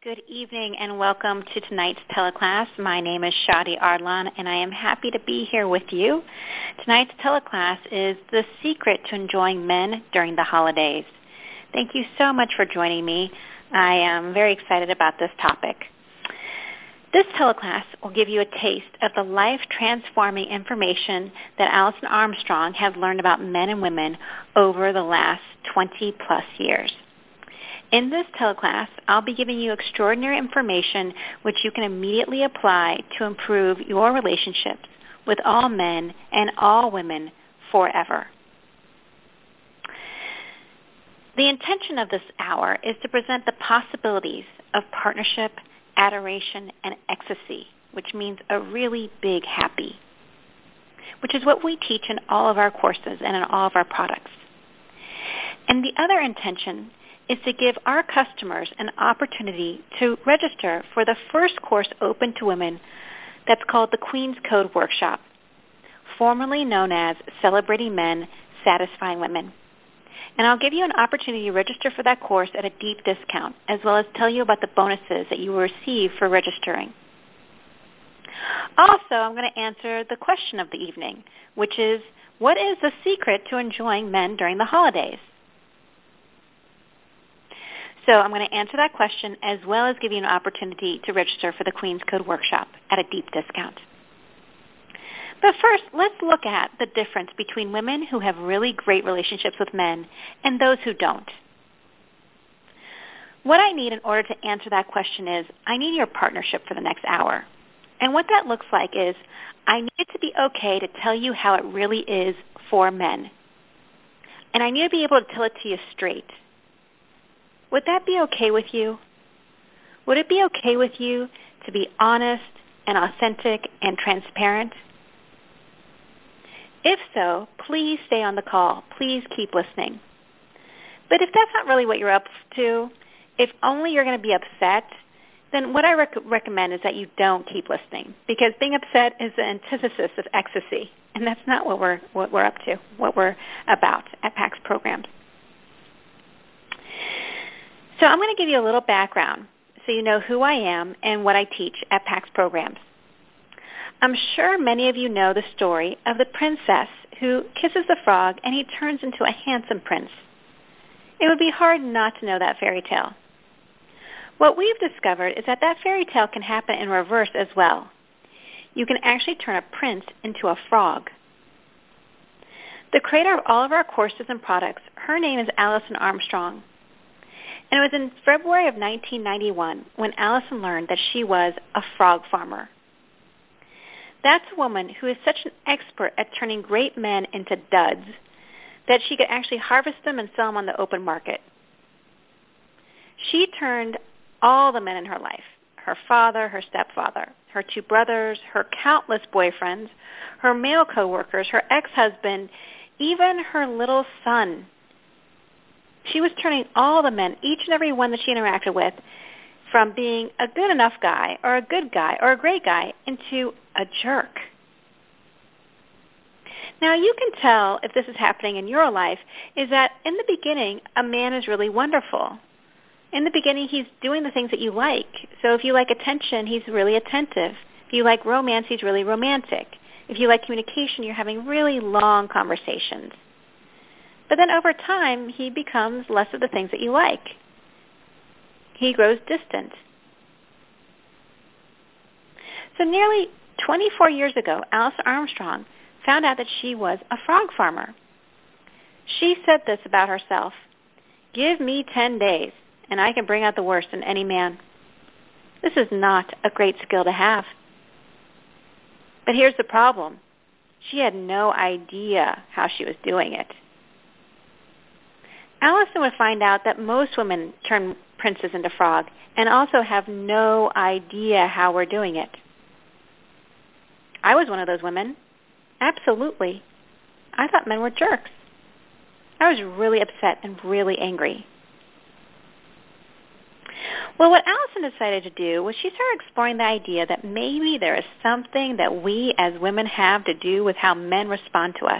Good evening and welcome to tonight's teleclass. My name is Shadi Ardlan and I am happy to be here with you. Tonight's teleclass is The Secret to Enjoying Men During the Holidays. Thank you so much for joining me. I am very excited about this topic. This teleclass will give you a taste of the life-transforming information that Alison Armstrong has learned about men and women over the last 20-plus years. In this teleclass, I'll be giving you extraordinary information which you can immediately apply to improve your relationships with all men and all women forever. The intention of this hour is to present the possibilities of partnership, adoration, and ecstasy, which means a really big happy, which is what we teach in all of our courses and in all of our products. And the other intention is to give our customers an opportunity to register for the first course open to women that's called the Queen's Code Workshop, formerly known as Celebrating Men, Satisfying Women. And I'll give you an opportunity to register for that course at a deep discount, as well as tell you about the bonuses that you will receive for registering. Also, I'm going to answer the question of the evening, which is, what is the secret to enjoying men during the holidays? So I'm going to answer that question as well as give you an opportunity to register for the Queen's Code Workshop at a deep discount. But first, let's look at the difference between women who have really great relationships with men and those who don't. What I need in order to answer that question is I need your partnership for the next hour. And what that looks like is I need it to be okay to tell you how it really is for men. And I need to be able to tell it to you straight. Would that be okay with you? Would it be okay with you to be honest and authentic and transparent? If so, please stay on the call. Please keep listening. But if that's not really what you're up to, if only you're going to be upset, then what I recommend is that you don't keep listening, because being upset is the antithesis of ecstasy, and that's not what we're up to, what we're about at PAX Programs. So I'm going to give you a little background so you know who I am and what I teach at PAX Programs. I'm sure many of you know the story of the princess who kisses the frog and he turns into a handsome prince. It would be hard not to know that fairy tale. What we've discovered is that that fairy tale can happen in reverse as well. You can actually turn a prince into a frog. The creator of all of our courses and products, her name is Alison Armstrong. And it was in February of 1991 when Alison learned that she was a frog farmer. That's a woman who is such an expert at turning great men into duds that she could actually harvest them and sell them on the open market. She turned all the men in her life, her father, her stepfather, her two brothers, her countless boyfriends, her male coworkers, her ex-husband, even her little son. She was turning all the men, each and every one that she interacted with, from being a good enough guy or a good guy or a great guy into a jerk. Now, you can tell if this is happening in your life is that in the beginning, a man is really wonderful. In the beginning, he's doing the things that you like. So if you like attention, he's really attentive. If you like romance, he's really romantic. If you like communication, you're having really long conversations. But then over time, he becomes less of the things that you like. He grows distant. So nearly 24 years ago, Alison Armstrong found out that she was a frog farmer. She said this about herself: "Give me 10 days, and I can bring out the worst in any man." This is not a great skill to have. But here's the problem. She had no idea how she was doing it. Alison would find out that most women turn princes into frog and also have no idea how we're doing it. I was one of those women. Absolutely. I thought men were jerks. I was really upset and really angry. Well, what Alison decided to do was she started exploring the idea that maybe there is something that we as women have to do with how men respond to us.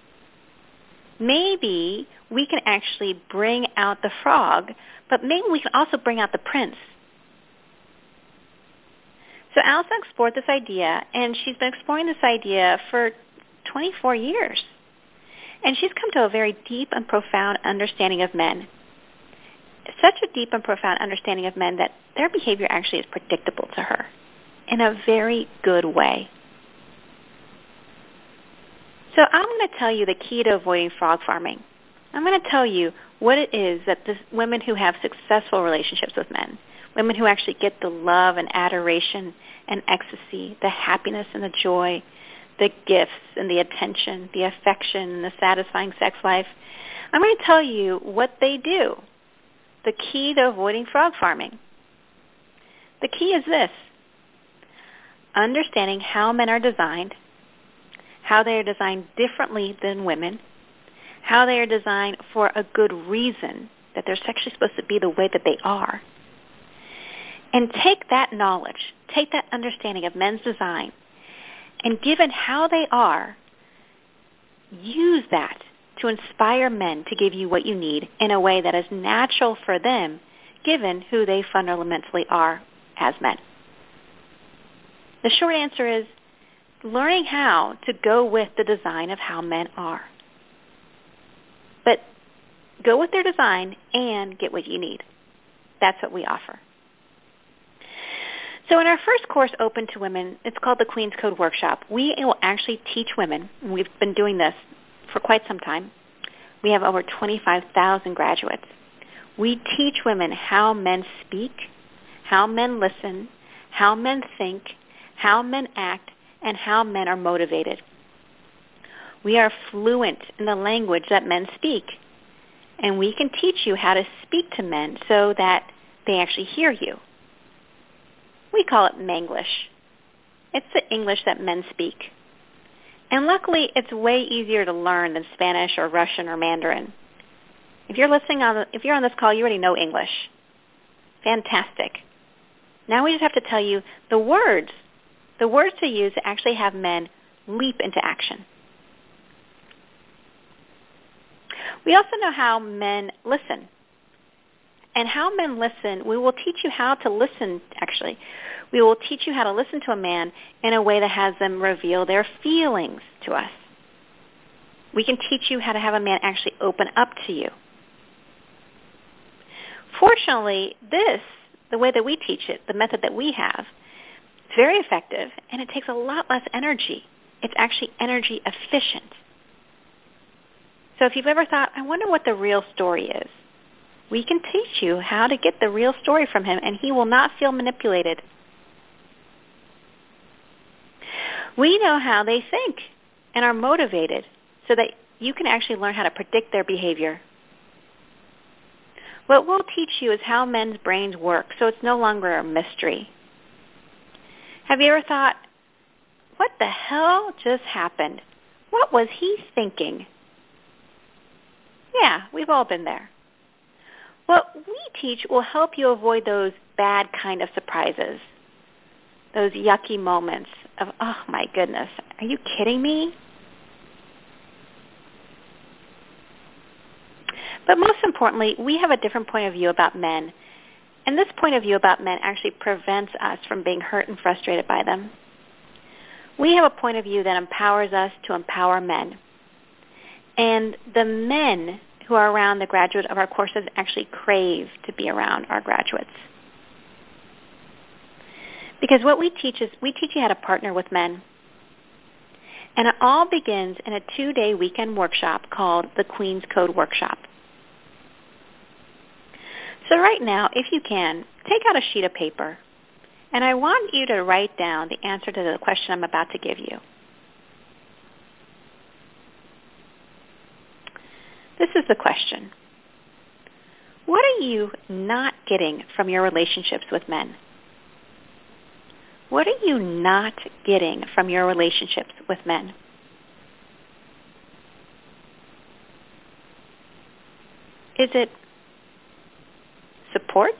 Maybe we can actually bring out the frog, but maybe we can also bring out the prince. So Allison explored this idea, and she's been exploring this idea for 24 years. And she's come to a very deep and profound understanding of men. Such a deep and profound understanding of men that their behavior actually is predictable to her in a very good way. So I'm going to tell you the key to avoiding frog farming. I'm going to tell you what it is that women who have successful relationships with men, women who actually get the love and adoration and ecstasy, the happiness and the joy, the gifts and the attention, the affection and the satisfying sex life. I'm going to tell you what they do, the key to avoiding frog farming. The key is this: understanding how men are designed, how they are designed differently than women, how they are designed for a good reason, that they're sexually supposed to be the way that they are. And take that knowledge, take that understanding of men's design, and given how they are, use that to inspire men to give you what you need in a way that is natural for them, given who they fundamentally are as men. The short answer is learning how to go with the design of how men are. But go with their design and get what you need. That's what we offer. So in our first course open to women, it's called the Queen's Code Workshop. We will actually teach women, and we've been doing this for quite some time. We have over 25,000 graduates. We teach women how men speak, how men listen, how men think, how men act, and how men are motivated. We are fluent in the language that men speak, and we can teach you how to speak to men so that they actually hear you. We call it Manglish. It's the English that men speak. And luckily, it's way easier to learn than Spanish or Russian or Mandarin. If you're on this call, you already know English. Fantastic. Now we just have to tell you the words to use to actually have men leap into action. We also know how men listen. And how men listen, we will teach you how to listen, actually. We will teach you how to listen to a man in a way that has them reveal their feelings to us. We can teach you how to have a man actually open up to you. Fortunately, the way that we teach it, the method that we have, it's very effective, and it takes a lot less energy. It's actually energy efficient. So if you've ever thought, I wonder what the real story is, we can teach you how to get the real story from him, and he will not feel manipulated. We know how they think and are motivated so that you can actually learn how to predict their behavior. What we'll teach you is how men's brains work, so it's no longer a mystery. Have you ever thought, what the hell just happened? What was he thinking? Yeah, we've all been there. What we teach will help you avoid those bad kind of surprises, those yucky moments of, oh my goodness, are you kidding me? But most importantly, we have a different point of view about men, and this point of view about men actually prevents us from being hurt and frustrated by them. We have a point of view that empowers us to empower men. And the men who are around the graduate of our courses actually crave to be around our graduates. Because what we teach is, we teach you how to partner with men. And it all begins in a 2-day weekend workshop called the Queen's Code Workshop. So right now, if you can, take out a sheet of paper, and I want you to write down the answer to the question I'm about to give you. This is the question. What are you not getting from your relationships with men? What are you not getting from your relationships with men? Is it support?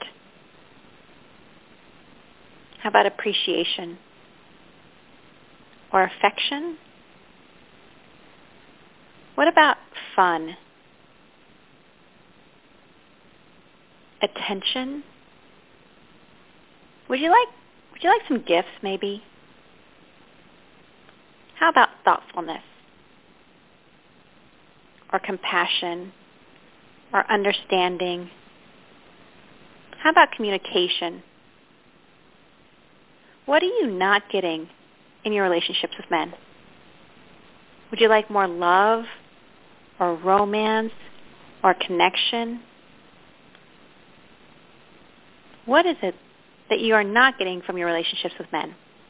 How about appreciation? Or affection? What about fun? Attention? Would you like Would you like some gifts maybe? How about thoughtfulness or compassion or understanding? How about communication? What are you not getting in your relationships with men? Would you like more love or romance or connection? What is it that you are not getting from your relationships with men?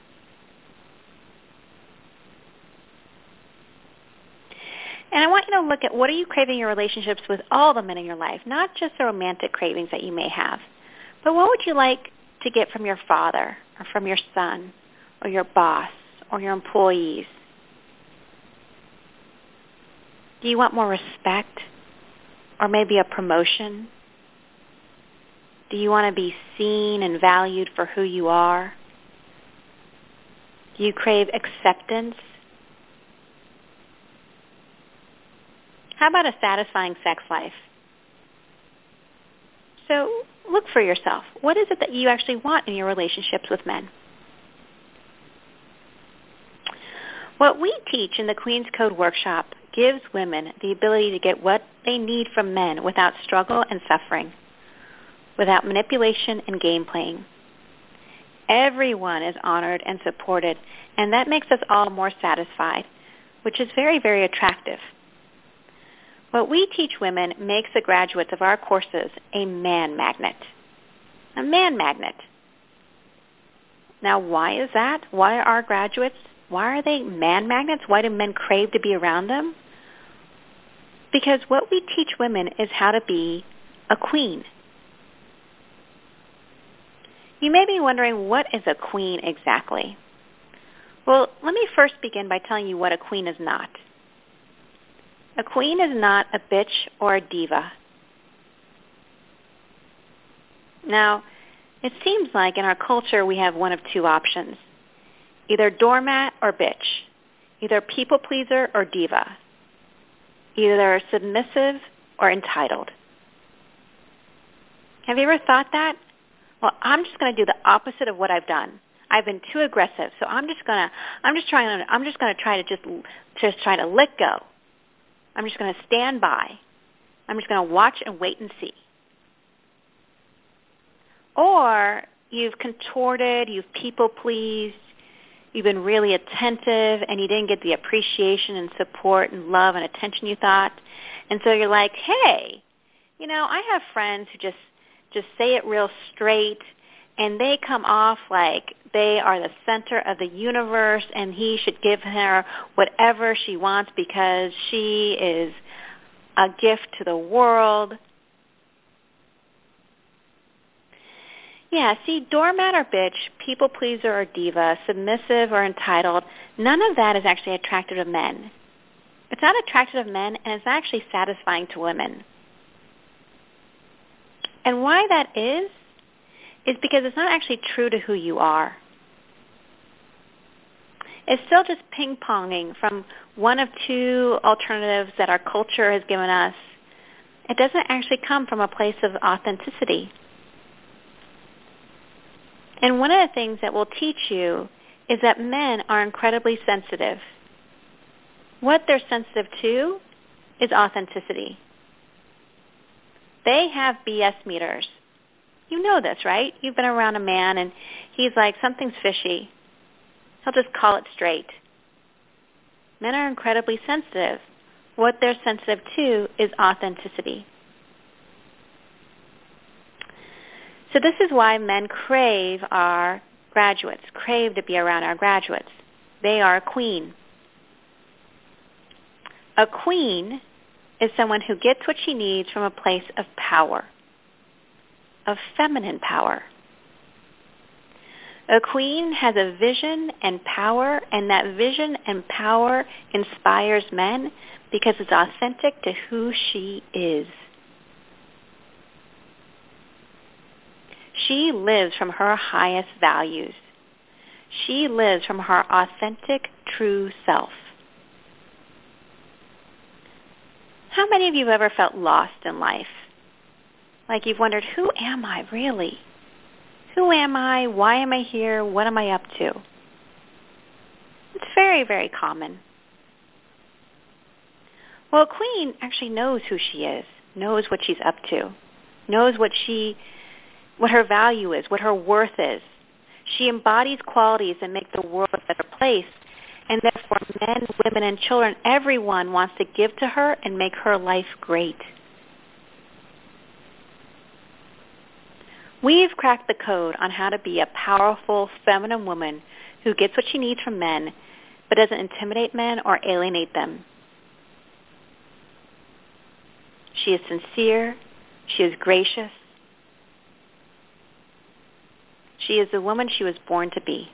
And I want you to look at, what are you craving in your relationships with all the men in your life, not just the romantic cravings that you may have, but what would you like to get from your father or from your son or your boss or your employees? Do you want more respect or maybe a promotion? Do you want to be seen and valued for who you are? Do you crave acceptance? How about a satisfying sex life? So look for yourself. What is it that you actually want in your relationships with men? What we teach in the Queen's Code workshop gives women the ability to get what they need from men without struggle and suffering, without manipulation and game playing. Everyone is honored and supported, and that makes us all more satisfied, which is very, very attractive. What we teach women makes the graduates of our courses a man magnet. A man magnet. Now, why is that? Why are our graduates, why are they man magnets? Why do men crave to be around them? Because what we teach women is how to be a queen. You may be wondering, what is a queen exactly? Well, let me first begin by telling you what a queen is not. A queen is not a bitch or a diva. Now, it seems like in our culture we have one of two options, either doormat or bitch, either people pleaser or diva, either submissive or entitled. Have you ever thought that? Well, I'm just going to do the opposite of what I've done. I've been too aggressive, so I'm just going to try to let go. I'm just going to stand by. I'm just going to watch and wait and see. Or you've contorted, you've people-pleased, you've been really attentive, and you didn't get the appreciation and support and love and attention you thought. And so you're like, hey, I have friends who just say it real straight, and they come off like they are the center of the universe, and he should give her whatever she wants because she is a gift to the world. Yeah, see, doormat or bitch, people pleaser or diva, submissive or entitled, none of that is actually attractive to men. It's not attractive to men, and it's actually satisfying to women. And why that is because it's not actually true to who you are. It's still just ping-ponging from one of two alternatives that our culture has given us. It doesn't actually come from a place of authenticity. And one of the things that we'll teach you is that men are incredibly sensitive. What they're sensitive to is authenticity. They have BS meters. You know this, right? You've been around a man and he's like, something's fishy. He'll just call it straight. Men are incredibly sensitive. What they're sensitive to is authenticity. So this is why men crave our graduates, crave to be around our graduates. They are a queen. A queen is someone who gets what she needs from a place of power, of feminine power. A queen has a vision and power, and that vision and power inspires men because it's authentic to who she is. She lives from her highest values. She lives from her authentic, true self. How many of you have ever felt lost in life? Like you've wondered, who am I really? Who am I? Why am I here? What am I up to? It's very, very common. Well, a queen actually knows who she is, knows what she's up to, knows what her value is, what her worth is. She embodies qualities that make the world a better place, and therefore men, women, and children, everyone wants to give to her and make her life great. We've cracked the code on how to be a powerful, feminine woman who gets what she needs from men, but doesn't intimidate men or alienate them. She is sincere. She is gracious. She is the woman she was born to be.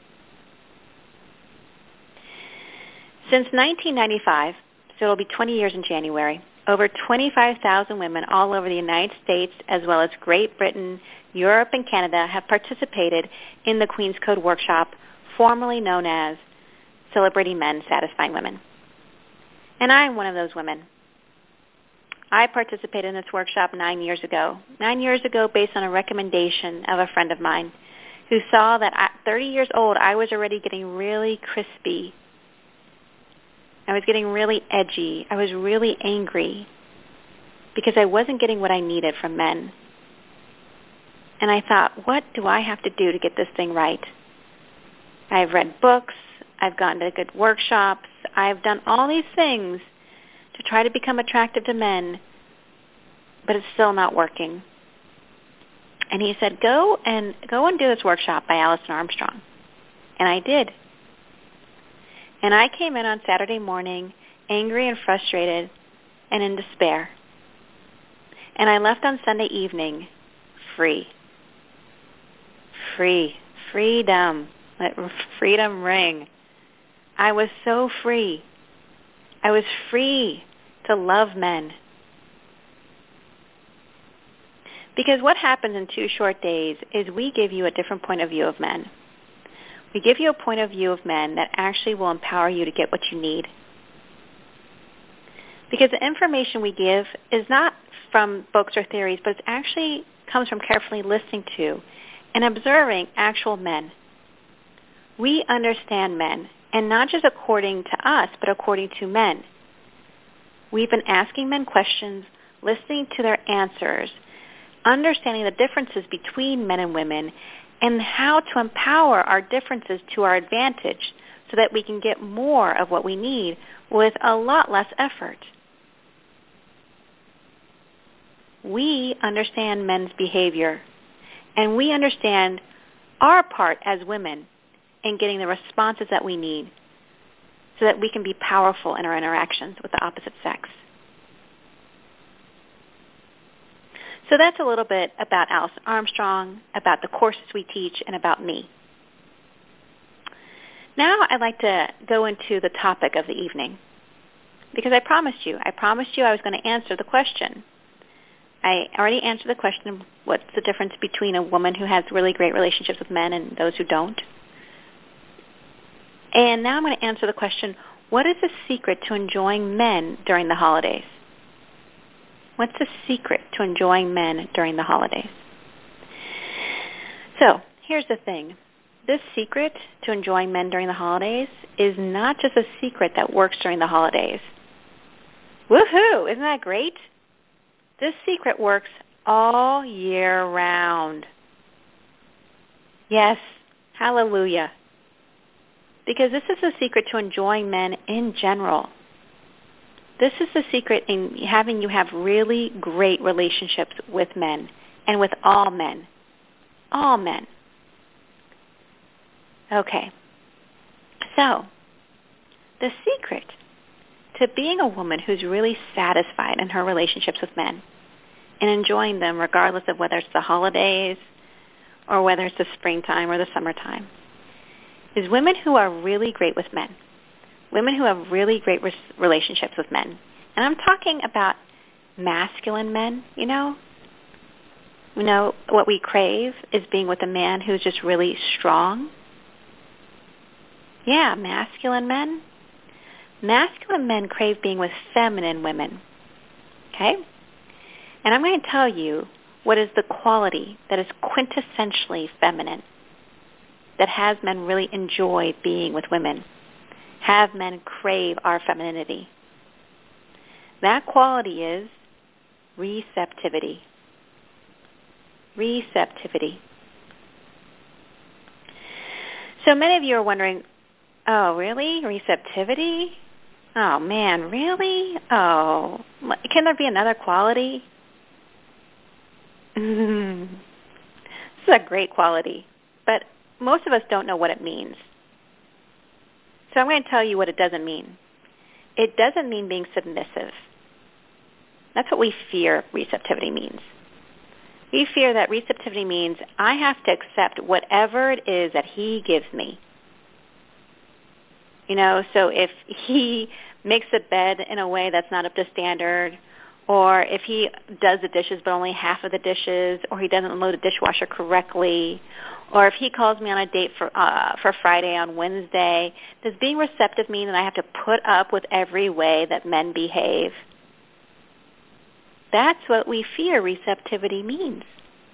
Since 1995, so it'll be 20 years in January, over 25,000 women all over the United States, as well as Great Britain, Europe, and Canada, have participated in the Queen's Code Workshop, formerly known as Celebrating Men, Satisfying Women. And I am one of those women. I participated in this workshop 9 years ago. 9 years ago based on a recommendation of a friend of mine who saw that at 30 years old, I was already getting really crispy. I was getting really edgy. I was really angry because I wasn't getting what I needed from men. And I thought, what do I have to do to get this thing right? I've read books. I've gone to good workshops. I've done all these things to try to become attractive to men, but it's still not working. And he said, go and do this workshop by Alison Armstrong. And I did. And I came in on Saturday morning angry and frustrated and in despair. And I left on Sunday evening free. Free. Freedom. Let freedom ring. I was so free. I was free to love men. Because what happens in 2 short days is we give you a different point of view of men. We give you a point of view of men that actually will empower you to get what you need. Because the information we give is not from books or theories, but it actually comes from carefully listening to and observing actual men. We understand men, and not just according to us, but according to men. We've been asking men questions, listening to their answers, understanding the differences between men and women, and how to empower our differences to our advantage so that we can get more of what we need with a lot less effort. We understand men's behavior, and we understand our part as women in getting the responses that we need so that we can be powerful in our interactions with the opposite sex. So that's a little bit about Alison Armstrong, about the courses we teach, and about me. Now I'd like to go into the topic of the evening because I promised you I was going to answer the question. I already answered the question, what's the difference between a woman who has really great relationships with men and those who don't? And now I'm going to answer the question, what is the secret to enjoying men during the holidays? What's the secret to enjoying men during the holidays? So here's the thing. This secret to enjoying men during the holidays is not just a secret that works during the holidays. Woohoo! Isn't that great? This secret works all year round. Yes, hallelujah. Because this is the secret to enjoying men in general. This is the secret in having you have really great relationships with men and with all men. All men. Okay. So, the secret to being a woman who's really satisfied in her relationships with men and enjoying them regardless of whether it's the holidays or whether it's the springtime or the summertime is women who are really great with men. Women who have really great relationships with men. And I'm talking about masculine men, you know. You know, what we crave is being with a man who's just really strong. Yeah, masculine men. Masculine men crave being with feminine women. Okay? And I'm going to tell you What is the quality that is quintessentially feminine, that has men really enjoy being with women, have men crave our femininity? That quality is receptivity. Receptivity. So many of you are wondering, oh, really? Receptivity? Oh, man, really? Oh, can there be another quality? This is a great quality, but most of us don't know what it means. So I'm going to tell you what it doesn't mean. It doesn't mean being submissive. That's what we fear receptivity means. We fear that receptivity means I have to accept whatever it is that he gives me. So if he makes the bed in a way that's not up to standard, or if he does the dishes but only half of the dishes, or he doesn't load the dishwasher correctly, or if he calls me on a date for Friday on Wednesday, does being receptive mean that I have to put up with every way that men behave? That's what we fear receptivity means.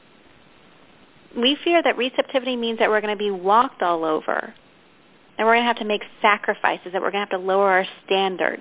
We fear that receptivity means that we're going to be walked all over, that we're going to have to make sacrifices, that we're going to have to lower our standards.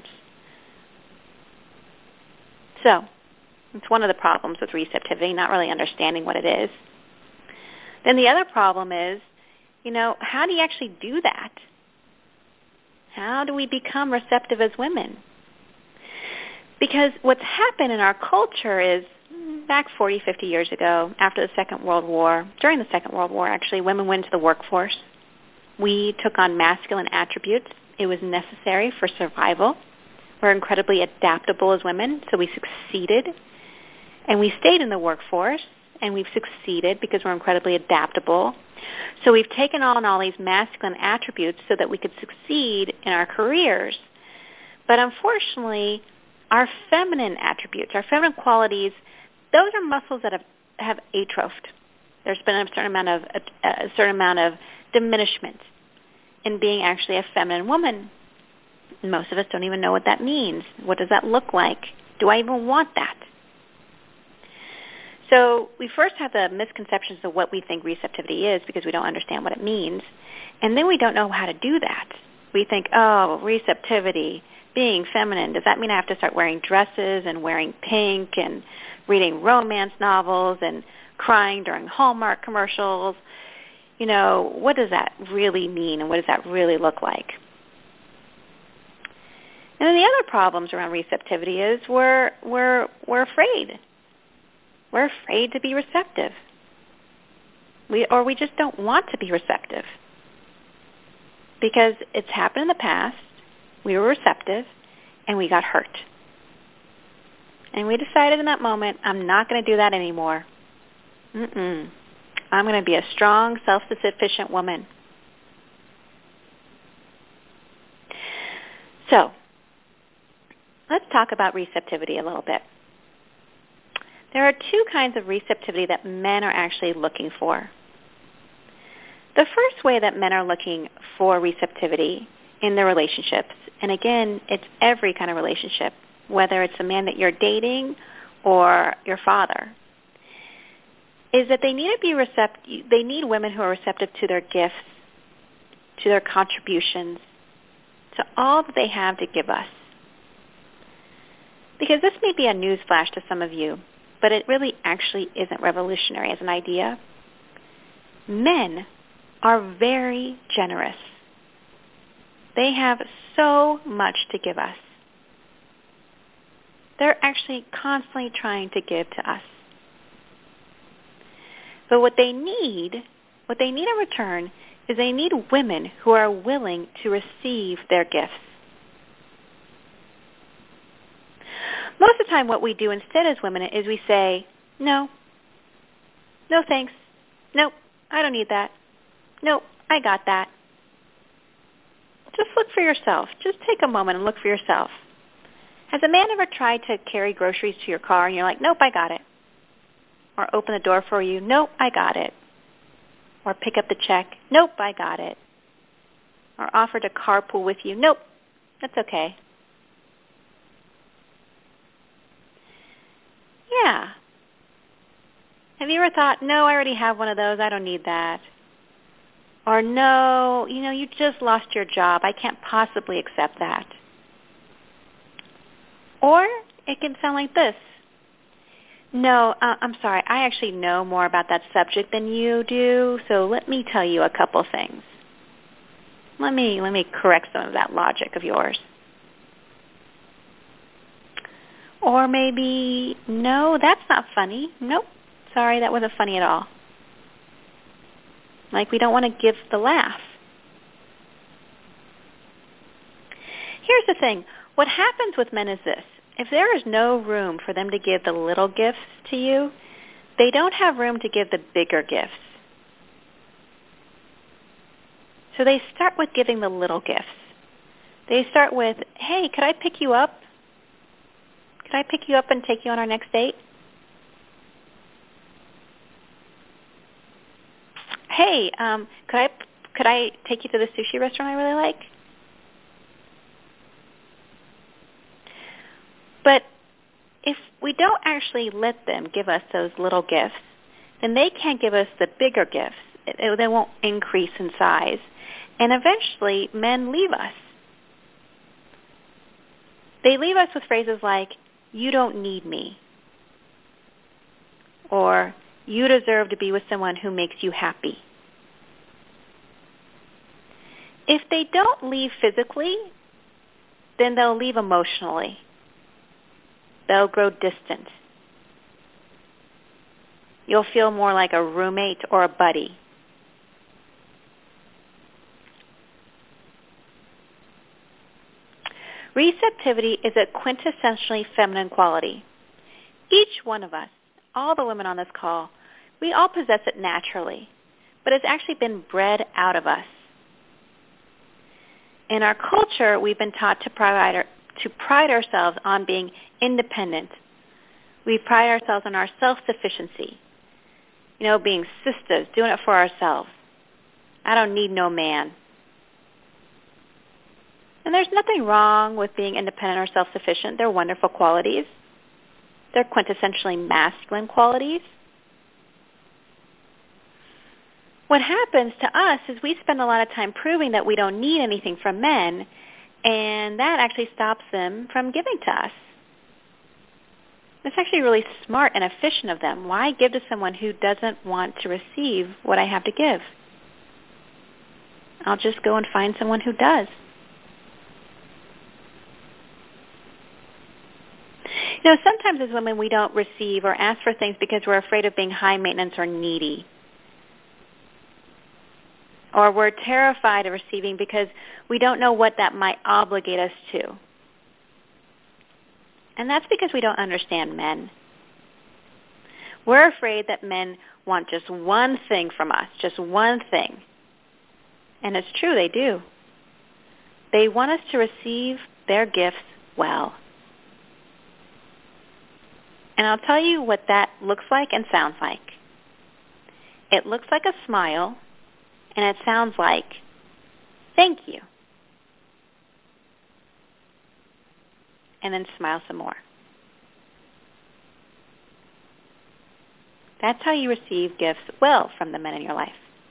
So it's one of the problems with receptivity, not really understanding what it is. Then the other problem is, how do you actually do that? How do we become receptive as women? Because what's happened in our culture is back 40, 50 years ago, after the Second World War, during the Second World War, actually, women went into the workforce. We took on masculine attributes. It was necessary for survival. We're incredibly adaptable as women, so we succeeded. And we stayed in the workforce, and we've succeeded because we're incredibly adaptable. So we've taken on all these masculine attributes so that we could succeed in our careers. But unfortunately, our feminine attributes, our feminine qualities, those are muscles that have atrophed. There's been a certain amount of diminishment in being actually a feminine woman. Most of us don't even know what that means. What does that look like? Do I even want that? So we first have the misconceptions of what we think receptivity is because we don't understand what it means. And then we don't know how to do that. We think, oh, receptivity, being feminine, does that mean I have to start wearing dresses and wearing pink and reading romance novels and crying during Hallmark commercials? What does that really mean and what does that really look like? And then the other problems around receptivity is we're afraid. We're afraid to be receptive. We just don't want to be receptive. Because it's happened in the past, we were receptive, and we got hurt. And we decided in that moment, I'm not going to do that anymore. I'm going to be a strong, self-sufficient woman. So, let's talk about receptivity a little bit. There are two kinds of receptivity that men are actually looking for. The first way that men are looking for receptivity in their relationships, and again, it's every kind of relationship, whether it's a man that you're dating or your father, is that they need to be receptive. They need women who are receptive to their gifts, to their contributions, to all that they have to give us. Because this may be a newsflash to some of you, but it really actually isn't revolutionary as an idea. Men are very generous. They have so much to give us. They're actually constantly trying to give to us. But what they need in return is they need women who are willing to receive their gifts. Most of the time what we do instead as women is we say, no thanks, nope, I don't need that, nope, I got that. Just look for yourself. Just take a moment and look for yourself. Has a man ever tried to carry groceries to your car and you're like, nope, I got it? Or open the door for you, nope, I got it. Or pick up the check, nope, I got it. Or offer to carpool with you, nope, that's okay. Yeah. Have you ever thought, no, I already have one of those, I don't need that? Or no, you just lost your job, I can't possibly accept that. Or it can sound like this. No, I'm sorry, I actually know more about that subject than you do, so let me tell you a couple things. Let me correct some of that logic of yours. Or maybe, no, that's not funny. Nope, sorry, that wasn't funny at all. Like we don't want to give the laugh. Here's the thing. What happens with men is this. If there is no room for them to give the little gifts to you, they don't have room to give the bigger gifts. So they start with giving the little gifts. They start with, hey, could I pick you up? Could I pick you up and take you on our next date? Hey, could I take you to the sushi restaurant I really like? But if we don't actually let them give us those little gifts, then they can't give us the bigger gifts. They won't increase in size. And eventually, men leave us. They leave us with phrases like, you don't need me. Or, you deserve to be with someone who makes you happy. If they don't leave physically, then they'll leave emotionally. They'll grow distant. You'll feel more like a roommate or a buddy. Receptivity is a quintessentially feminine quality. Each one of us, all the women on this call, we all possess it naturally, but it's actually been bred out of us. In our culture, we've been taught to pride ourselves on being independent. We pride ourselves on our self-sufficiency. Being sisters, doing it for ourselves. I don't need no man. And there's nothing wrong with being independent or self-sufficient. They're wonderful qualities. They're quintessentially masculine qualities. What happens to us is we spend a lot of time proving that we don't need anything from men, and that actually stops them from giving to us. It's actually really smart and efficient of them. Why give to someone who doesn't want to receive what I have to give? I'll just go and find someone who does. Sometimes as women we don't receive or ask for things because we're afraid of being high maintenance or needy. Or we're terrified of receiving because we don't know what that might obligate us to. And that's because we don't understand men. We're afraid that men want just one thing from us, just one thing. And it's true, they do. They want us to receive their gifts well. And I'll tell you what that looks like and sounds like. It looks like a smile, and it sounds like, thank you. And then smile some more. That's how you receive gifts well from the men in your life.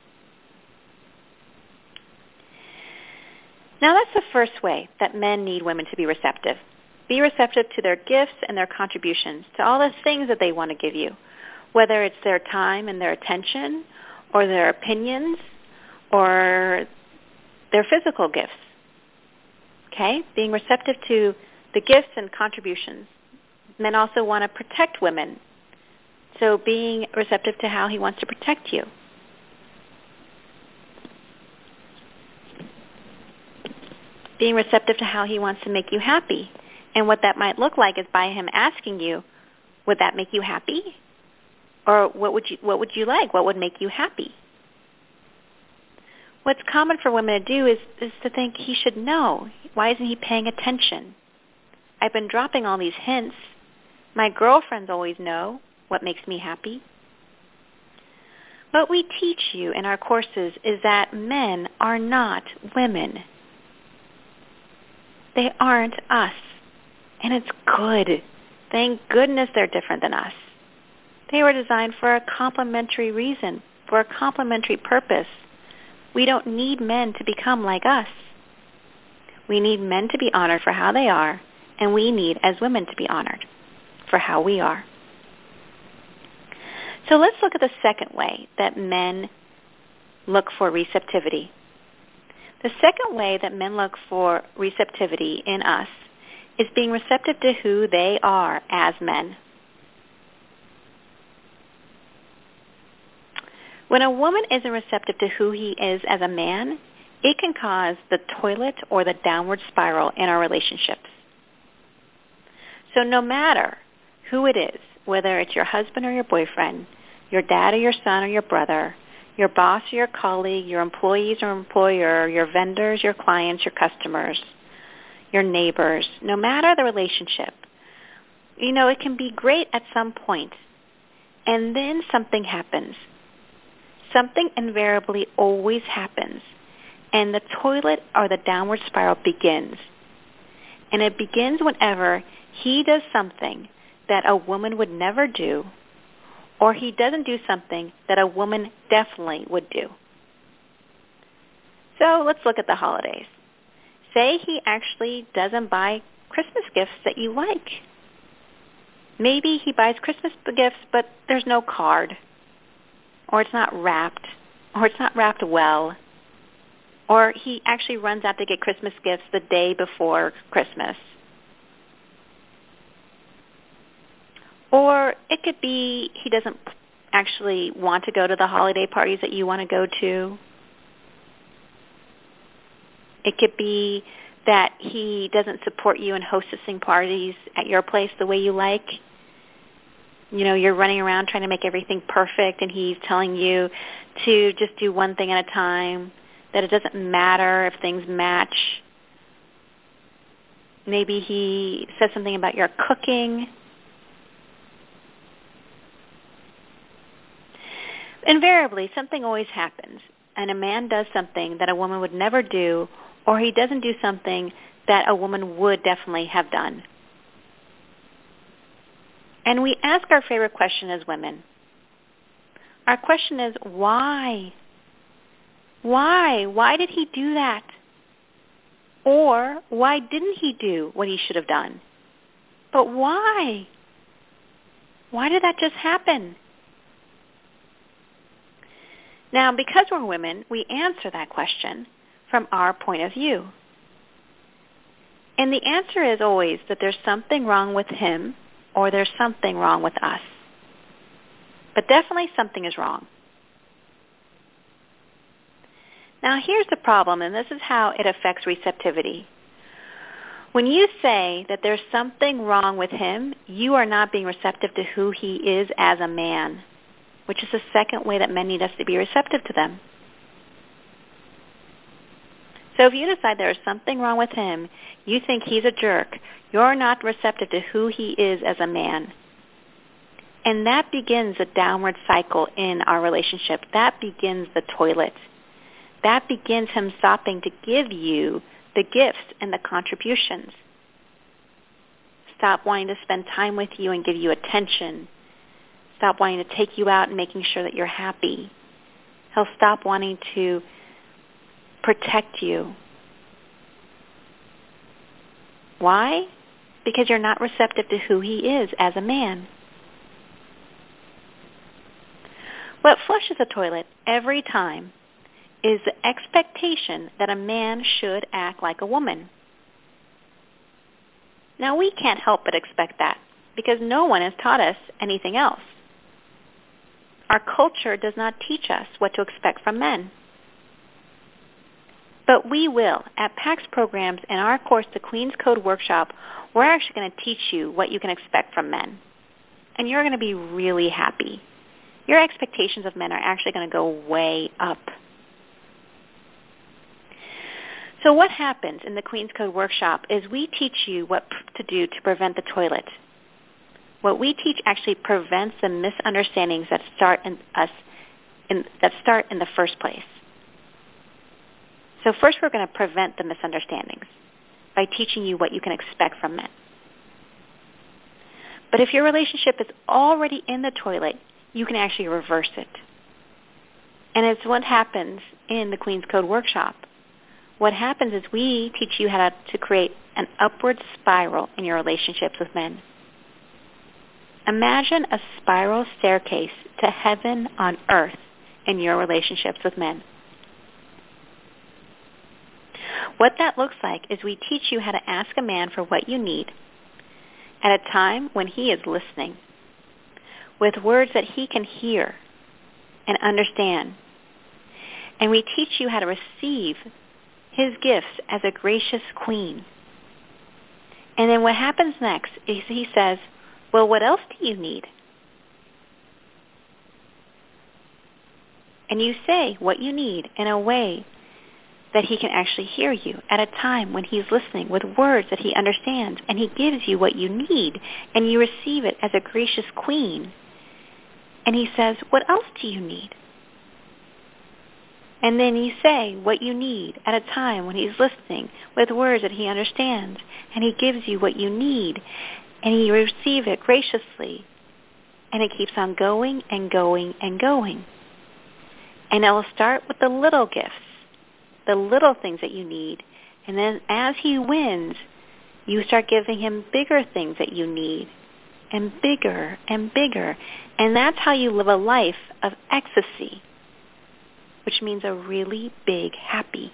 Now that's the first way that men need women to be receptive. Be receptive to their gifts and their contributions, to all the things that they want to give you, whether it's their time and their attention, or their opinions, or their physical gifts. Okay? Being receptive to the gifts and contributions. Men also want to protect women, so being receptive to how he wants to protect you. Being receptive to how he wants to make you happy. And what that might look like is by him asking you, would that make you happy? Or what would you like? What would make you happy? What's common for women to do is to think he should know. Why isn't he paying attention? I've been dropping all these hints. My girlfriends always know what makes me happy. What we teach you in our courses is that men are not women. They aren't us. And it's good. Thank goodness they're different than us. They were designed for a complementary reason, for a complementary purpose. We don't need men to become like us. We need men to be honored for how they are, and we need, as women, to be honored for how we are. So let's look at the second way that men look for receptivity. The second way that men look for receptivity in us is being receptive to who they are as men. When a woman isn't receptive to who he is as a man, it can cause the toilet or the downward spiral in our relationships. So no matter who it is, whether it's your husband or your boyfriend, your dad or your son or your brother, your boss or your colleague, your employees or employer, your vendors, your clients, your customers, your neighbors, no matter the relationship, it can be great at some point, and then something happens. Something invariably always happens, and the toilet or the downward spiral begins. And it begins whenever he does something that a woman would never do, or he doesn't do something that a woman definitely would do. So let's look at the holidays. Say he actually doesn't buy Christmas gifts that you like. Maybe he buys Christmas gifts, but there's no card, or it's not wrapped, or it's not wrapped well, or he actually runs out to get Christmas gifts the day before Christmas. Or it could be he doesn't actually want to go to the holiday parties that you want to go to. It could be that he doesn't support you in hostessing parties at your place the way you like. You're running around trying to make everything perfect, and he's telling you to just do one thing at a time, that it doesn't matter if things match. Maybe he says something about your cooking. Invariably, something always happens, and a man does something that a woman would never do, or he doesn't do something that a woman would definitely have done. And we ask our favorite question as women. Our question is, why? Why? Why did he do that? Or why didn't he do what he should have done? But why? Why did that just happen? Now, because we're women, we answer that question from our point of view. And the answer is always that there's something wrong with him, or there's something wrong with us. But definitely something is wrong. Now here's the problem, and this is how it affects receptivity. When you say that there's something wrong with him, you are not being receptive to who he is as a man, which is the second way that men need us to be receptive to them. So if you decide there is something wrong with him, you think he's a jerk, you're not receptive to who he is as a man. And that begins a downward cycle in our relationship. That begins the toilet. That begins him stopping to give you the gifts and the contributions. Stop wanting to spend time with you and give you attention. Stop wanting to take you out and making sure that you're happy. He'll stop wanting to protect you. Why? Because you're not receptive to who he is as a man. What flushes the toilet every time is the expectation that a man should act like a woman. Now, we can't help but expect that because no one has taught us anything else. Our culture does not teach us what to expect from men. But we will. At PAX Programs, in our course, the Queen's Code Workshop, we're actually going to teach you what you can expect from men. And you're going to be really happy. Your expectations of men are actually going to go way up. So what happens in the Queen's Code Workshop is we teach you what to do to prevent the toilet. What we teach actually prevents the misunderstandings that start in the first place. So first we're going to prevent the misunderstandings by teaching you what you can expect from men. But if your relationship is already in the toilet, you can actually reverse it. And it's what happens in the Queen's Code workshop. What happens is we teach you how to create an upward spiral in your relationships with men. Imagine a spiral staircase to heaven on earth in your relationships with men. What that looks like is we teach you how to ask a man for what you need at a time when he is listening, with words that he can hear and understand. And we teach you how to receive his gifts as a gracious queen. And then what happens next is he says, well, what else do you need? And you say what you need in a way that he can actually hear you at a time when he's listening with words that he understands, and he gives you what you need, and you receive it as a gracious queen. And he says, what else do you need? And then you say what you need at a time when he's listening with words that he understands, and he gives you what you need, and you receive it graciously, and it keeps on going and going and going. And it will start with the little gifts, the little things that you need, and then as he wins, you start giving him bigger things that you need, and bigger and bigger. And that's how you live a life of ecstasy, which means a really big happy.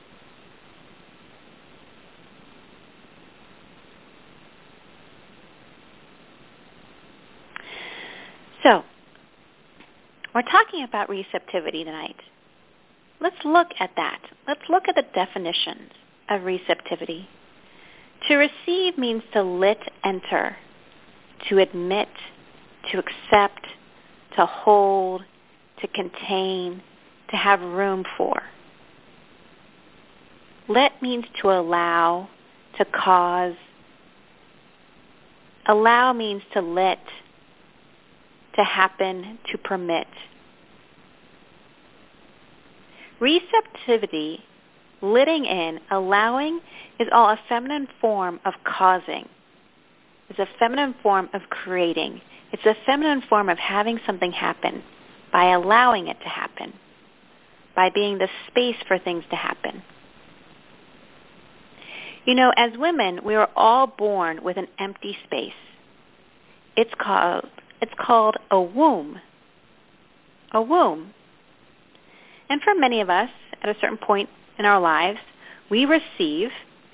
So, we're talking about receptivity tonight. Let's look at that. Let's look at the definitions of receptivity. To receive means to let enter, to admit, to accept, to hold, to contain, to have room for. Let means to allow, to cause. Allow means to let, to happen, to permit. Receptivity, letting in, allowing, is all a feminine form of causing. It's a feminine form of creating. It's a feminine form of having something happen by allowing it to happen, by being the space for things to happen. You know, as women, we are all born with an empty space. It's called a womb. A womb. And for many of us, at a certain point in our lives, we receive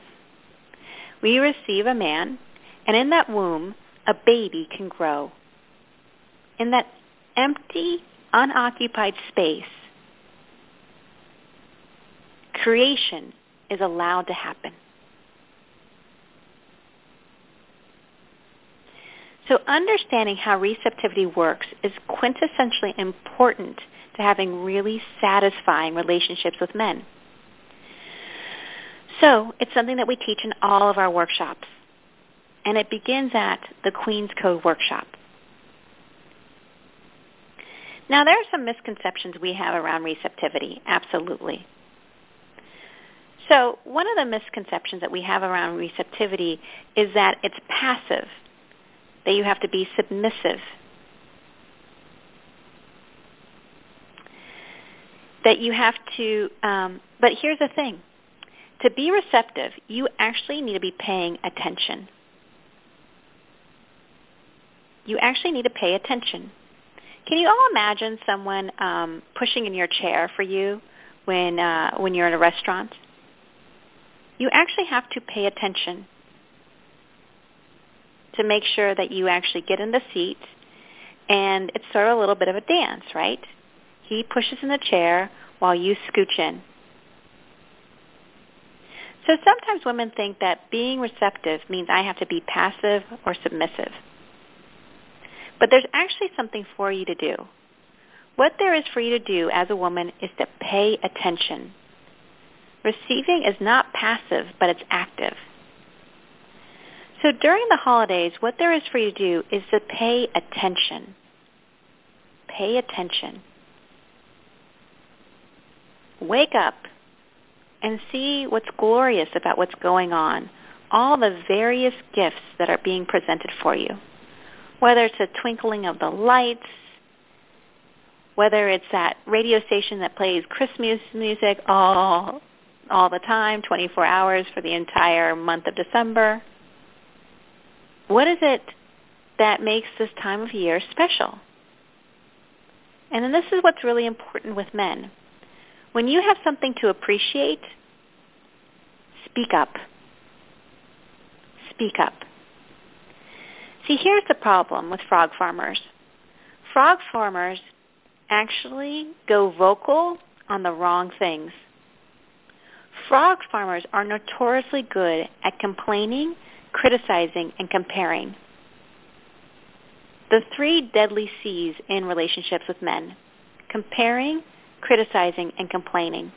a man, and in that womb, a baby can grow. In that empty, unoccupied space, creation is allowed to happen. So understanding how receptivity works is quintessentially important to having really satisfying relationships with men. So it's something that we teach in all of our workshops. And it begins at the Queen's Code workshop. Now, there are some misconceptions we have around receptivity, absolutely. So one of the misconceptions that we have around receptivity is that it's passive, that you have to be submissive, that you have to, but here's the thing. To be receptive, you actually need to be paying attention. You actually need to pay attention. Can you all imagine someone pushing in your chair for you when you're in a restaurant? You actually have to pay attention to make sure that you actually get in the seat, and it's sort of a little bit of a dance, right? He pushes in the chair while you scooch in. So sometimes women think that being receptive means I have to be passive or submissive. But there's actually something for you to do. What there is for you to do as a woman is to pay attention. Receiving is not passive, but it's active. So during the holidays, what there is for you to do is to pay attention. Pay attention. Wake up and see what's glorious about what's going on, all the various gifts that are being presented for you. whether it's the twinkling of the lights, whether it's that radio station that plays Christmas music all the time, 24 hours for the entire month of December. What is it that makes this time of year special? And then this is what's really important with men. When you have something to appreciate, speak up. Speak up. See, here's the problem with frog farmers. Frog farmers actually go vocal on the wrong things. Frog farmers are notoriously good at complaining, criticizing, and comparing. The three deadly C's in relationships with men: comparing, criticizing, and complaining.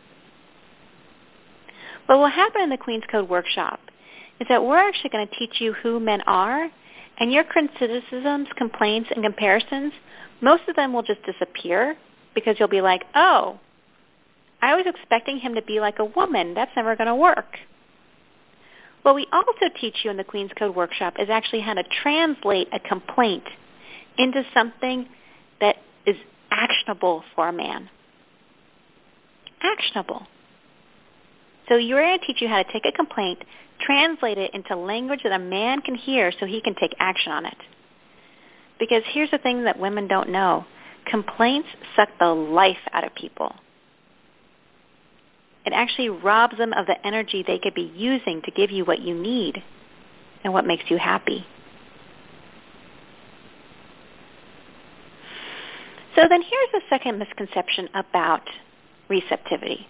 What will happen in the Queen's Code workshop is that we're actually going to teach you who men are, and your criticisms, complaints, and comparisons, most of them will just disappear because you'll be like, oh, I was expecting him to be like a woman. That's never going to work. What we also teach you in the Queen's Code workshop is actually how to translate a complaint into something that is actionable for a man. Actionable. So you're going to teach you how to take a complaint, translate it into language that a man can hear so he can take action on it. Because here's the thing that women don't know. Complaints suck the life out of people. It actually robs them of the energy they could be using to give you what you need and what makes you happy. So then here's the second misconception about receptivity.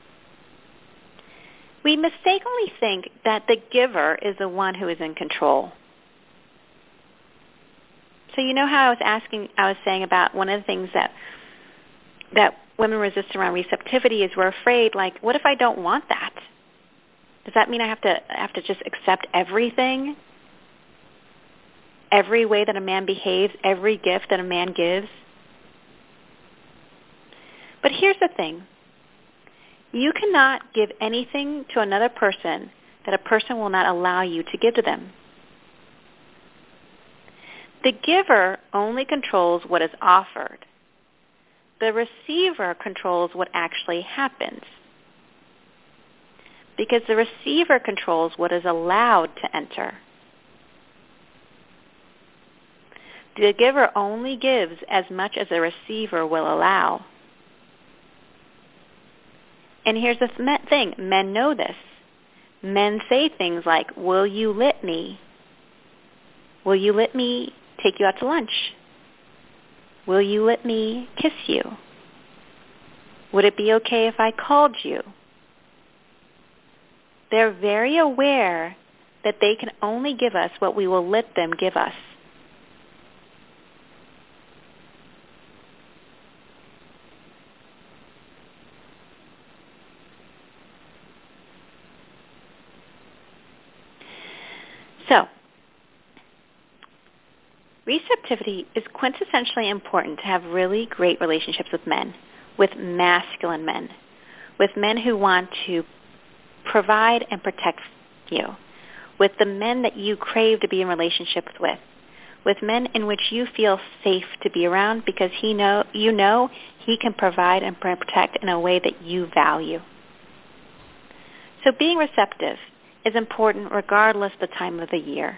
We mistakenly think that the giver is the one who is in control. So you know how I was saying about one of the things that women resist around receptivity is we're afraid, like, what if I don't want that? Does that mean I have to just accept everything? Every way that a man behaves, every gift that a man gives? But here's the thing. You cannot give anything to another person that a person will not allow you to give to them. The giver only controls what is offered. The receiver controls what actually happens. Because the receiver controls what is allowed to enter. The giver only gives as much as the receiver will allow. And here's the thing. Men know this. Men say things like, will you let me? Will you let me take you out to lunch? Will you let me kiss you? Would it be okay if I called you? They're very aware that they can only give us what we will let them give us. So, receptivity is quintessentially important to have really great relationships with men, with masculine men, with men who want to provide and protect you, with the men that you crave to be in relationships with men in which you feel safe to be around because you know he can provide and protect in a way that you value. So being receptive is important regardless of the time of the year.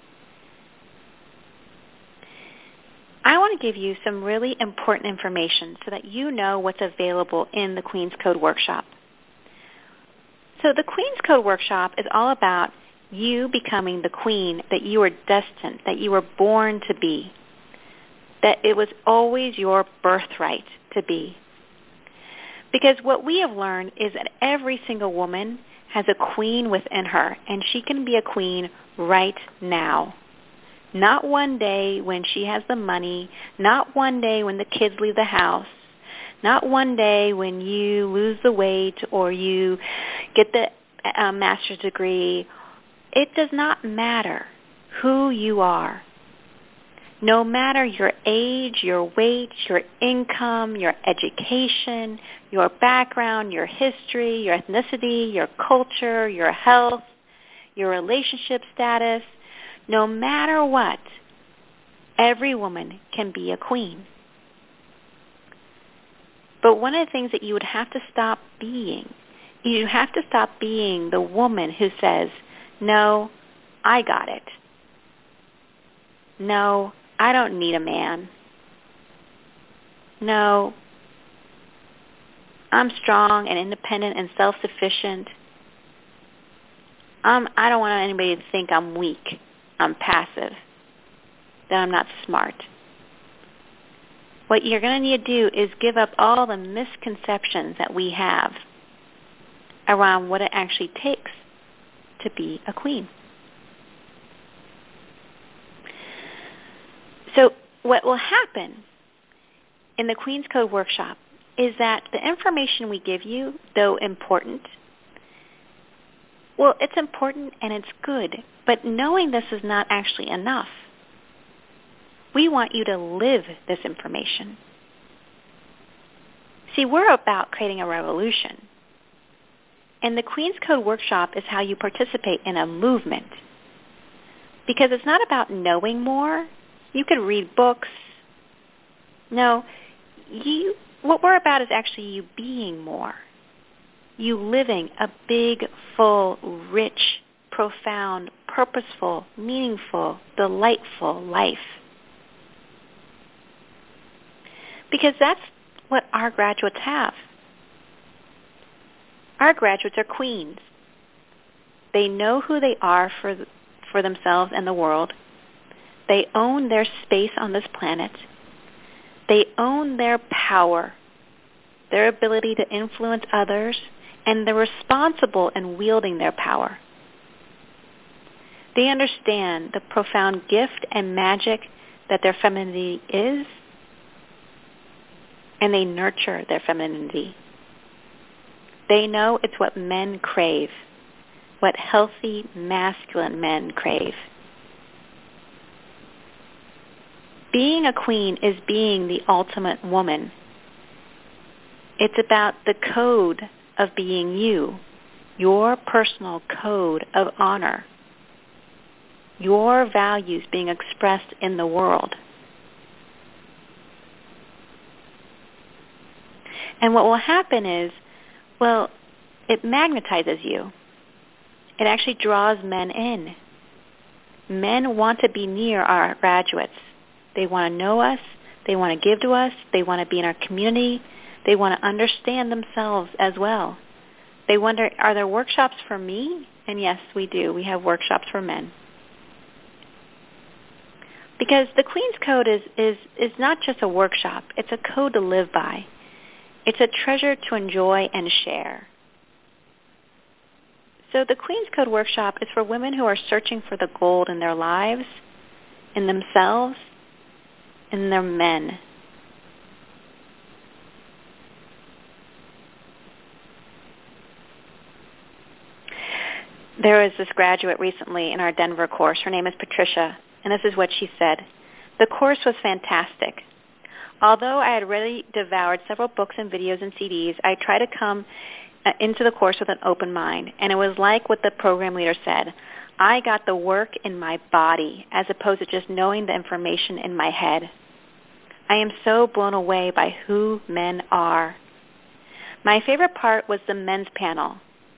I want to give you some really important information so that you know what's available in the Queen's Code workshop. So the Queen's Code workshop is all about you becoming the queen that you are destined, that you were born to be, that it was always your birthright to be. Because what we have learned is that every single woman has a queen within her, and she can be a queen right now. Not one day when she has the money, not one day when the kids leave the house, not one day when you lose the weight or you get the master's degree. It does not matter who you are. No matter your age, your weight, your income, your education, your background, your history, your ethnicity, your culture, your health, your relationship status, no matter what, Every woman can be a queen. But one of the things that you would have to stop being, you have to stop being the woman who says, no, I got it. No, I don't need a man. No, I'm strong and independent and self-sufficient. I don't want anybody to think I'm weak, I'm passive, that I'm not smart. What you're going to need to do is give up all the misconceptions that we have around what it actually takes to be a queen. So what will happen in the Queen's Code workshop is that the information we give you, though important, well, it's important and it's good, but knowing this is not actually enough. We want you to live this information. See, we're about creating a revolution. And the Queen's Code workshop is how you participate in a movement. Because it's not about knowing more. You could read books. No, what we're about is actually you being more. You living a big, full, rich, profound, purposeful, meaningful, delightful life. Because that's what our graduates have. Our graduates are queens. They know who they are for themselves and the world. They own their space on this planet. They own their power, their ability to influence others, and they're responsible in wielding their power. They understand the profound gift and magic that their femininity is, and they nurture their femininity. They know it's what men crave, what healthy, masculine men crave. Being a queen is being the ultimate woman. It's about the code of being you, your personal code of honor, your values being expressed in the world. And what will happen is, well, it magnetizes you. It actually draws men in. Men want to be near our graduates. They want to know us. They want to give to us. They want to be in our community. They want to understand themselves as well. They wonder, are there workshops for me? And yes, we do. We have workshops for men. Because the Queen's Code is not just a workshop. It's a code to live by. It's a treasure to enjoy and share. So the Queen's Code workshop is for women who are searching for the gold in their lives, in themselves, in their men. There was this graduate recently in our Denver course. Her name is Patricia, and this is what she said. The course was fantastic. Although I had already devoured several books and videos and CDs, I tried to come into the course with an open mind. And it was like what the program leader said. I got the work in my body as opposed to just knowing the information in my head. I am so blown away by who men are. My favorite part was the men's panel.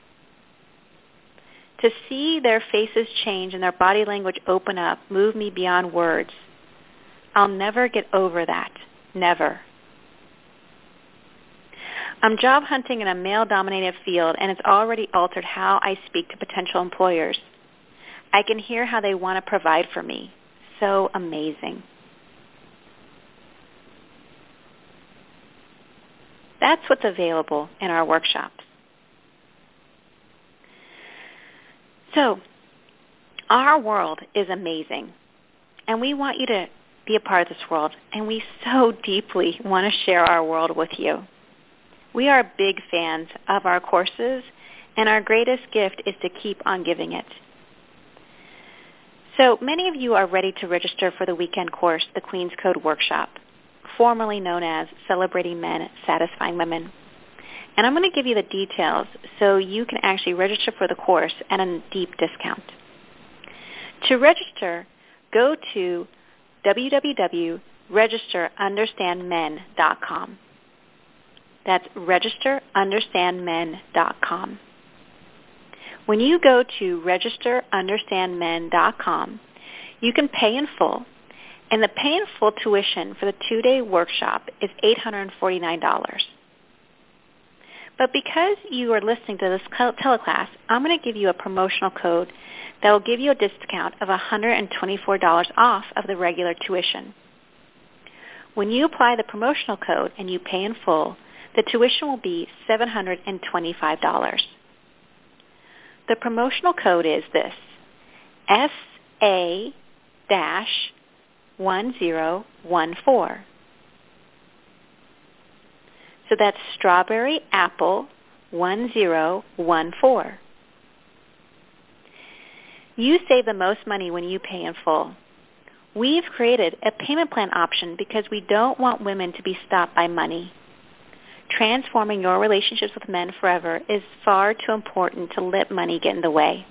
To see their faces change and their body language open up moved me beyond words. I'll never get over that. Never. I'm job hunting in a male-dominated field, and it's already altered how I speak to potential employers. I can hear how they want to provide for me. So amazing. That's what's available in our workshops. So, our world is amazing, and we want you to be a part of this world, and we so deeply want to share our world with you. We are big fans of our courses, and our greatest gift is to keep on giving it. So many of you are ready to register for the weekend course, the Queen's Code Workshop, formerly known as Celebrating Men, Satisfying Women. And I'm going to give you the details so you can actually register for the course at a deep discount. To register, go to www.registerunderstandmen.com. That's registerunderstandmen.com. When you go to registerunderstandmen.com, you can pay in full, and the pay in full tuition for the 2-day workshop is $849. But because you are listening to this teleclass, I'm going to give you a promotional code that will give you a discount of $124 off of the regular tuition. When you apply the promotional code and you pay in full, the tuition will be $725. The promotional code is this, SA-1014. So that's Strawberry Apple 1014. You save the most money when you pay in full. We've created a payment plan option because we don't want women to be stopped by money. Transforming your relationships with men forever is far too important to let money get in the way.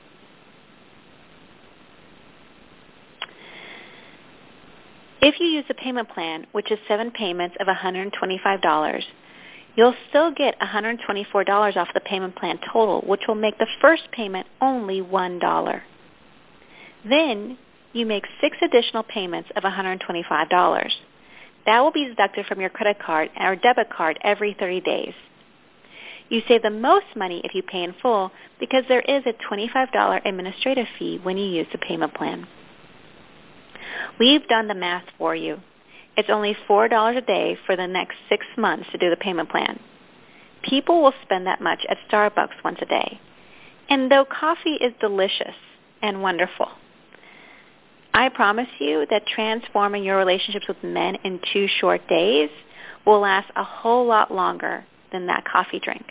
If you use the payment plan, which is 7 payments of $125, you'll still get $124 off the payment plan total, which will make the first payment only $1. Then you make 6 additional payments of $125. That will be deducted from your credit card or debit card every 30 days. You save the most money if you pay in full because there is a $25 administrative fee when you use the payment plan. We've done the math for you. It's only $4 a day for the next 6 months to do the payment plan. People will spend that much at Starbucks once a day. And though coffee is delicious and wonderful, I promise you that transforming your relationships with men in 2 short days will last a whole lot longer than that coffee drink.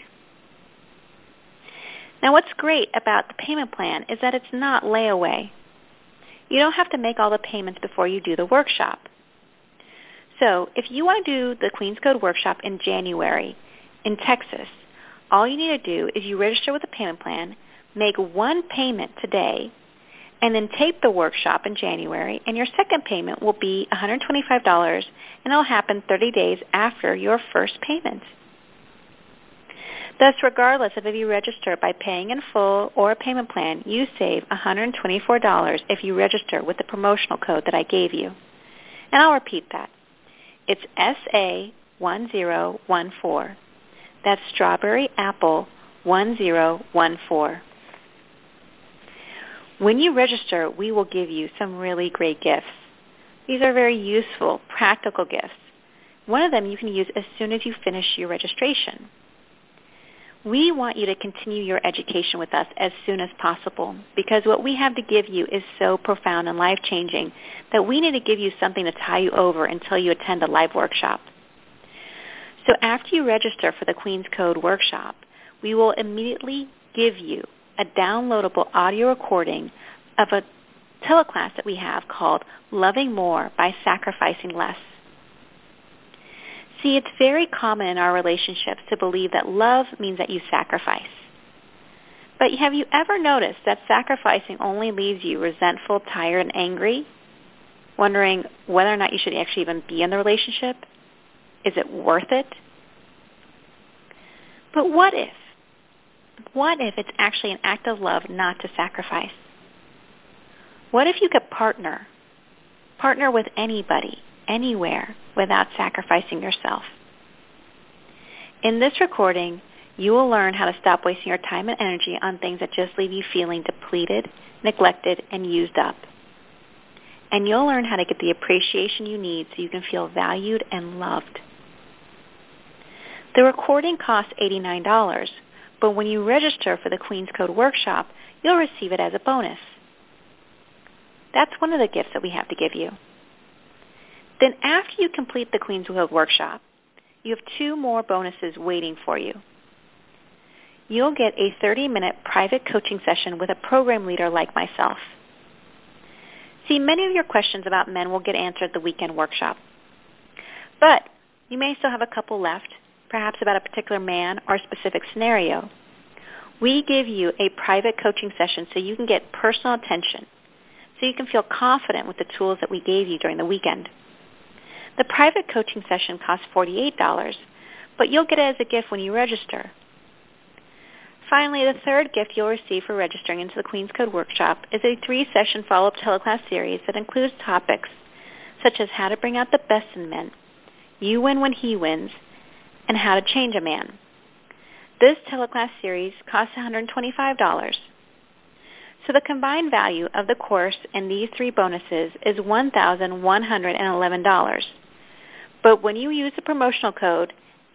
Now, what's great about the payment plan is that it's not layaway. You don't have to make all the payments before you do the workshop. So if you want to do the Queen's Code workshop in January in Texas, all you need to do is you register with the payment plan, make 1 payment today, and then tape the workshop in January, and your second payment will be $125, and it will happen 30 days after your first payment. Thus, regardless of if you register by paying in full or a payment plan, you save $124 if you register with the promotional code that I gave you. And I'll repeat that. It's SA-1014. That's Strawberry Apple 1014. When you register, we will give you some really great gifts. These are very useful, practical gifts. One of them you can use as soon as you finish your registration. We want you to continue your education with us as soon as possible because what we have to give you is so profound and life-changing that we need to give you something to tie you over until you attend a live workshop. So after you register for the Queen's Code workshop, we will immediately give you a downloadable audio recording of a teleclass that we have called Loving More by Sacrificing Less. See, it's very common in our relationships to believe that love means that you sacrifice. But have you ever noticed that sacrificing only leaves you resentful, tired, and angry, wondering whether or not you should actually even be in the relationship? Is it worth it? But what if? What if it's actually an act of love not to sacrifice? What if you could partner with anybody, anywhere, without sacrificing yourself? In this recording, you will learn how to stop wasting your time and energy on things that just leave you feeling depleted, neglected, and used up. And you'll learn how to get the appreciation you need so you can feel valued and loved. The recording costs $89, but when you register for the Queen's Code workshop, you'll receive it as a bonus. That's one of the gifts that we have to give you. Then after you complete the Queen's Code workshop, you have 2 more bonuses waiting for you. You'll get a 30-minute private coaching session with a program leader like myself. See, many of your questions about men will get answered at the weekend workshop. But you may still have a couple left, perhaps about a particular man or a specific scenario. We give you a private coaching session so you can get personal attention, so you can feel confident with the tools that we gave you during the weekend. The private coaching session costs $48, but you'll get it as a gift when you register. Finally, the third gift you'll receive for registering into the Queen's Code Workshop is a 3-session follow-up teleclass series that includes topics such as how to bring out the best in men, you win when he wins, and how to change a man. This teleclass series costs $125. So the combined value of the course and these 3 bonuses is $1,111. But when you use the promotional code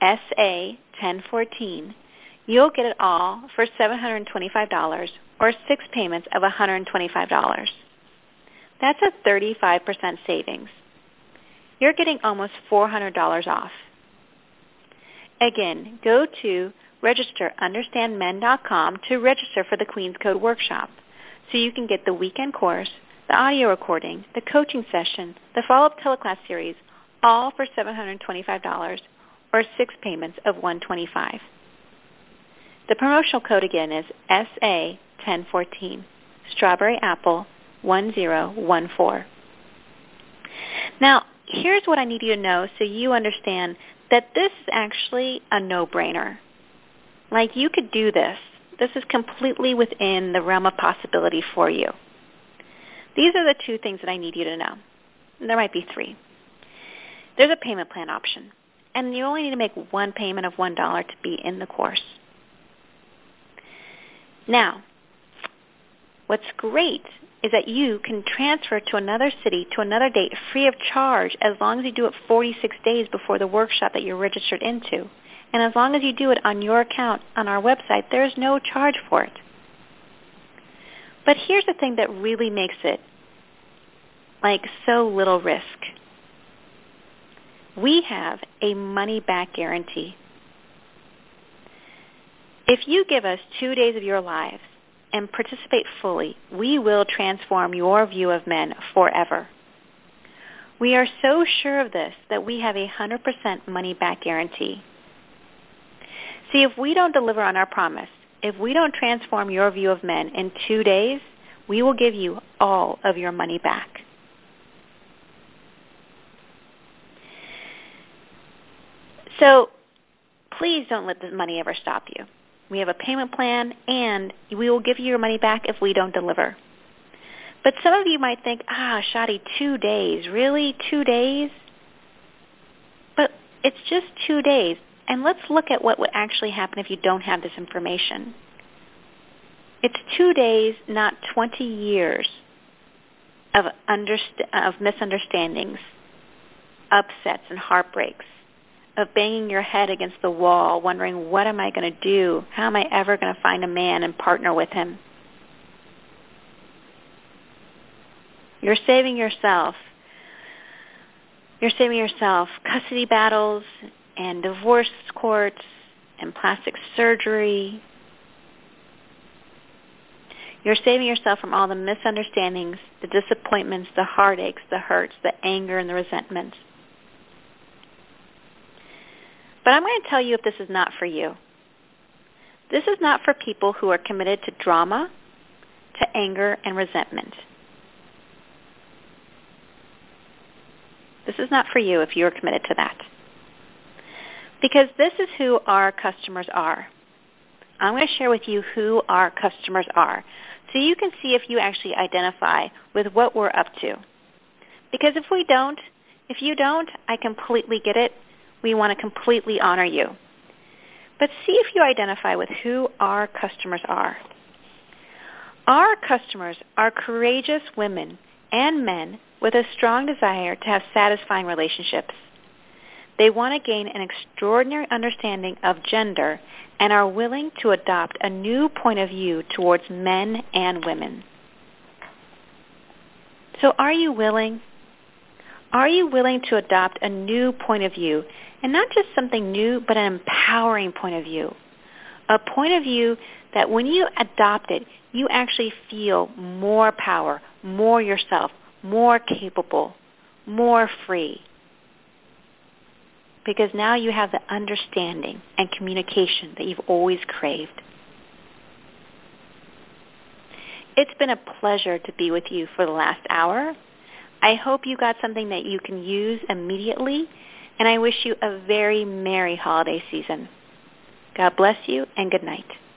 SA1014, you'll get it all for $725 or 6 payments of $125. That's a 35% savings. You're getting almost $400 off. Again, go to registerunderstandmen.com to register for the Queen's Code Workshop so you can get the weekend course, the audio recording, the coaching session, the follow-up teleclass series, all for $725 or 6 payments of $125. The promotional code again is SA1014, Strawberry Apple 1014. Now, here's what I need you to know so you understand that this is actually a no-brainer. Like, you could do this. This is completely within the realm of possibility for you. These are the 2 things that I need you to know. There might be 3. There's a payment plan option, and you only need to make 1 payment of $1 to be in the course. Now, what's great is that you can transfer to another city, to another date, free of charge, as long as you do it 46 days before the workshop that you're registered into. And as long as you do it on your account on our website, there's no charge for it. But here's the thing that really makes it like so little risk. We have a money-back guarantee. If you give us 2 days of your lives and participate fully, we will transform your view of men forever. We are so sure of this that we have a 100% money-back guarantee. See, if we don't deliver on our promise, if we don't transform your view of men in 2 days, we will give you all of your money back. So please don't let the money ever stop you. We have a payment plan, and we will give you your money back if we don't deliver. But some of you might think, Shadi, 2 days. Really? 2 days? But it's just 2 days. And let's look at what would actually happen if you don't have this information. It's 2 days, not 20 years of misunderstandings, upsets, and heartbreaks, of banging your head against the wall, wondering, what am I going to do? How am I ever going to find a man and partner with him? You're saving yourself custody battles and divorce courts and plastic surgery. You're saving yourself from all the misunderstandings, the disappointments, the heartaches, the hurts, the anger, and the resentments. But I'm going to tell you if this is not for you. This is not for people who are committed to drama, to anger, and resentment. This is not for you if you're committed to that. Because this is who our customers are. I'm going to share with you who our customers are so you can see if you actually identify with what we're up to. Because if you don't, I completely get it. We want to completely honor you. But see if you identify with who our customers are. Our customers are courageous women and men with a strong desire to have satisfying relationships. They want to gain an extraordinary understanding of gender and are willing to adopt a new point of view towards men and women. So are you willing? Are you willing to adopt a new point of view? And not just something new, but an empowering point of view. A point of view that when you adopt it, you actually feel more power, more yourself, more capable, more free. Because now you have the understanding and communication that you've always craved. It's been a pleasure to be with you for the last hour. I hope you got something that you can use immediately, and I wish you a very merry holiday season. God bless you, and good night.